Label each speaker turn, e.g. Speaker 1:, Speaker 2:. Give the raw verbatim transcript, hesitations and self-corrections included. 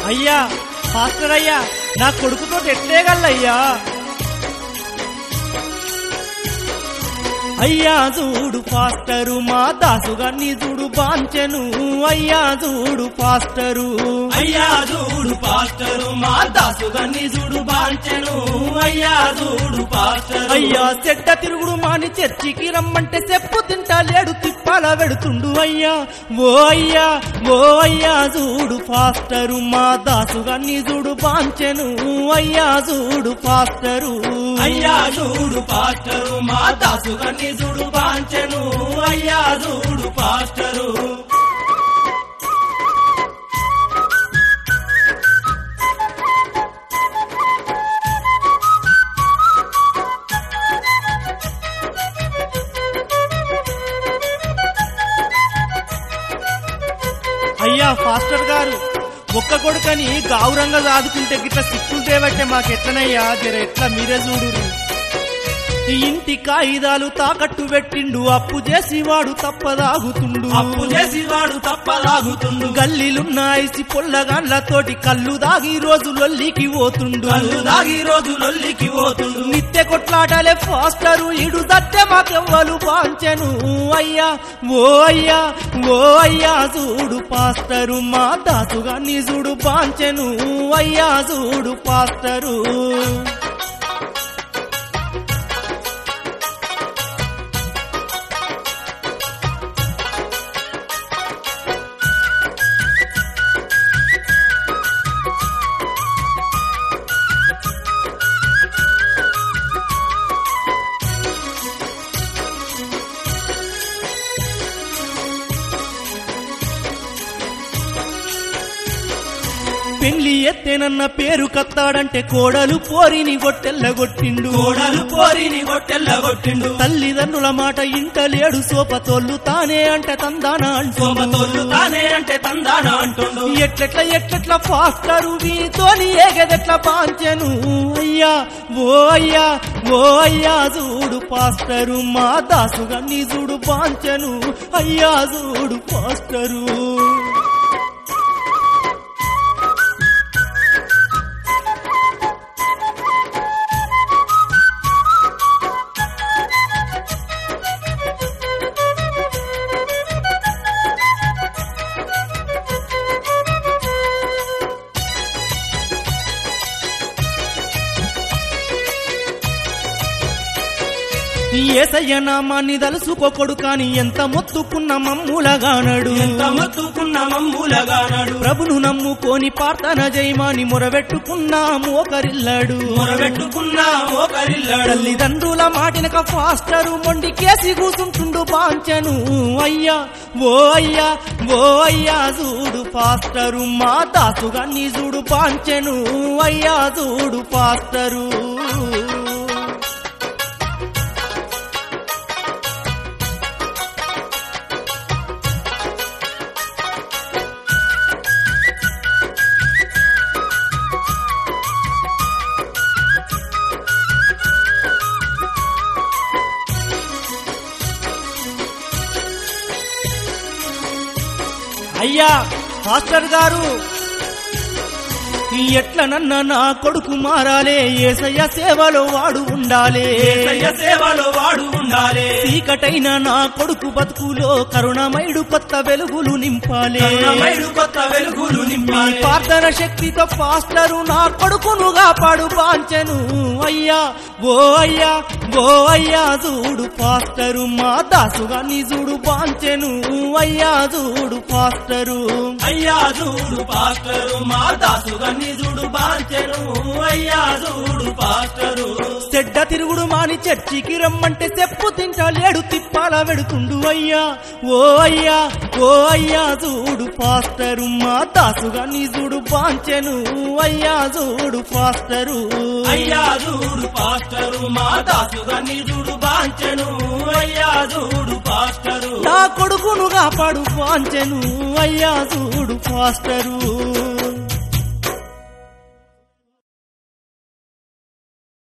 Speaker 1: అయ్యా పాస్టర్ అయ్యా నా కొడుకుతో ఎట్లేగలయ్యా అయ్యా చూడు పాస్టరు మా దాసుగాన్ని చూడు బాంచెను అయ్యా చూడు పాస్టరు
Speaker 2: అయ్యా చూడు పాస్టరు మా దాసుగాన్ని చూడు బాంచెను అయ్యా చూడు పాస్టరు
Speaker 1: అయ్యా చెడ్డ తిరుగుడు మాని చర్చికి రమ్మంటే చెప్పు తింటా లేడు తిప్పాల వెడుతుండు అయ్యా ఓ అయ్యా ఓ అయ్యా చూడు పాస్టరు మా దాసుగాన్ని చూడు బాంచెను అయ్యా చూడు పాస్టరు
Speaker 2: అయ్యా చూడు పాస్టరు మా దాసుగాన్ని చూడు బాంచెను అయ్యా చూడు పాస్టరు
Speaker 1: అయ్యా పాస్టర్ గారు ఒక్క కొడుకని గౌరంగా సాదుకుంటే గిట్ల సిక్కులు తేవట్టే మాకెట్లనయ్యా జర ఎట్లా మీరే చూడురు ఇంటి కాయిదాలు తాకట్టు పెట్టిండు అప్పు చేసి వాడు తప్పదాగుతుండు
Speaker 2: అప్పు చేసి వాడు తప్పదాగుతుండు
Speaker 1: గల్లీలున్న ఐసి పొల్లగాండ్లతోటి కళ్ళు దాగి రోజు లొల్లికి పోతుండు
Speaker 2: కళ్ళు దాగి రోజు లొల్లికి పోతుండు
Speaker 1: నిత్య కొట్లాటలే పాస్టరు ఇడు దత్తే మాకెవ్వలు బాంచెను అయ్యా ఓ అయ్యా ఓ అయ్యా చూడు పాస్టరు మా దాసుగాన్ని చూడు బాంచెను అయ్యా చూడు పాస్టరు పెళ్లి ఎత్తేనన్న పేరు కత్తాడంటే కోడలు పోరిని గొట్టెల్లగొట్టిండు
Speaker 2: కోడలు పోరిని గొట్టెల్లగొట్టిండు
Speaker 1: తల్లిదండ్రుల మాట ఇంటలేడు సోపతోళ్ళు తానే అంటే తందానా
Speaker 2: సోపతోళ్ళు తానే అంటే తందానా అంటుండు
Speaker 1: ఎట్లెట్ల ఎట్లెట్ల పాస్టరు వీతోని ఏగదెట్ల పాంచెను అయ్యా ఓ అయ్యా ఓ అయ్యా చూడు పాస్టరు మా దాసుగాన్ని చూడు పాంచెను అయ్యా చూడు పాస్టరు ఏసయ్య నామాన్ని దలుసుకోకొడు కాని ఎంత మొత్తుకున్న మమ్ములగానడు
Speaker 2: ఎంత మొత్తుకున్న మమ్ములగానడు
Speaker 1: ప్రభును నమ్ముకొని ప్రార్థన జయమాని మొరబెట్టుకున్నా మోకరిల్లాడు
Speaker 2: మొరబెట్టుకున్నా మోకరిల్లాడు
Speaker 1: తల్లిదండ్రుల మాటినక పాస్టరు మొండి కేసి కూసుంటుండు బాంచెను అయ్యా ఓ అయ్యా ఓ అయ్యా చూడు పాస్టరు మా దాసుగాన్ని చూడు బాంచెను అయ్యా చూడు పాస్టరు అయ్యా పాస్టర్ గారు ఎట్లనన్న నా కొడుకు మారాలే యేసయ్య సేవలో వాడు ఉండాలే
Speaker 2: యేసయ్య సేవలో వాడు ఉండాలే
Speaker 1: చీకటైన నా కొడుకు బతుకులో కరుణమయుడు కొత్త వెలుగులు నింపాలే
Speaker 2: కరుణమయుడు కొత్త వెలుగులు నింపాలే
Speaker 1: ప్రార్థన శక్తితో పాస్టరు నా కొడుకును కాపాడు బాంచెను అయ్యా ఓ అయ్యా ఓ అయ్యా చూడు పాస్టరు మా దాసుగాన్ని చూడు బాంచెను అయ్యా చూడు పాస్టరు
Speaker 2: అయ్యా చూడు పాస్టరు మా దాసుగాన్ని చూడు బాంచెను అయ్యా చూడు పాస్టరు
Speaker 1: చెడ్డ తిరుగుడు మాని చర్చికి రమ్మంటే చెప్పు తింటా లేడు తిప్పాల వెడుతుండు అయ్యా ఓ అయ్యా ఓ అయ్యా చూడు పాస్టరు మా దాసుగాన్ని చూడు బాంచెను అయ్యా చూడు పాస్టరు
Speaker 2: అయ్యా చూడు పాస్టరు మా దాసుగాన్ని చూడు బాంచెను అయ్యా చూడు పాస్టరు
Speaker 1: నా కొడుకును కాపాడు బాంచెను అయ్యా చూడు పాస్టరు